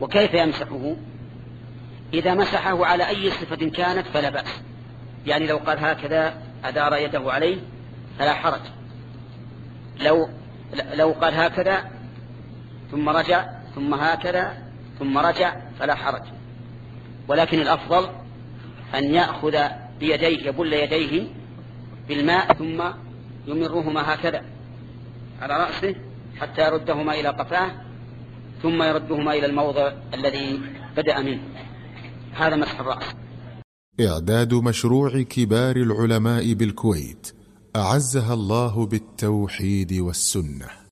وكيف يمسحه؟ إذا مسحه على أي صفة كانت فلا بأس، يعني لو قال هكذا أدار يده عليه فلا حرج، لو قال هكذا ثم رجع ثم هكذا ثم رجع فلا حرج، ولكن الأفضل أن يأخذ بيديه يبل يديه بالماء ثم يمرهما هكذا على رأسه حتى يردهما إلى قفاه ثم يردهما إلى الموضع الذي بدأ منه. هذا مسح الرأس. إعداد مشروع كبار العلماء بالكويت أعزها الله بالتوحيد والسنة.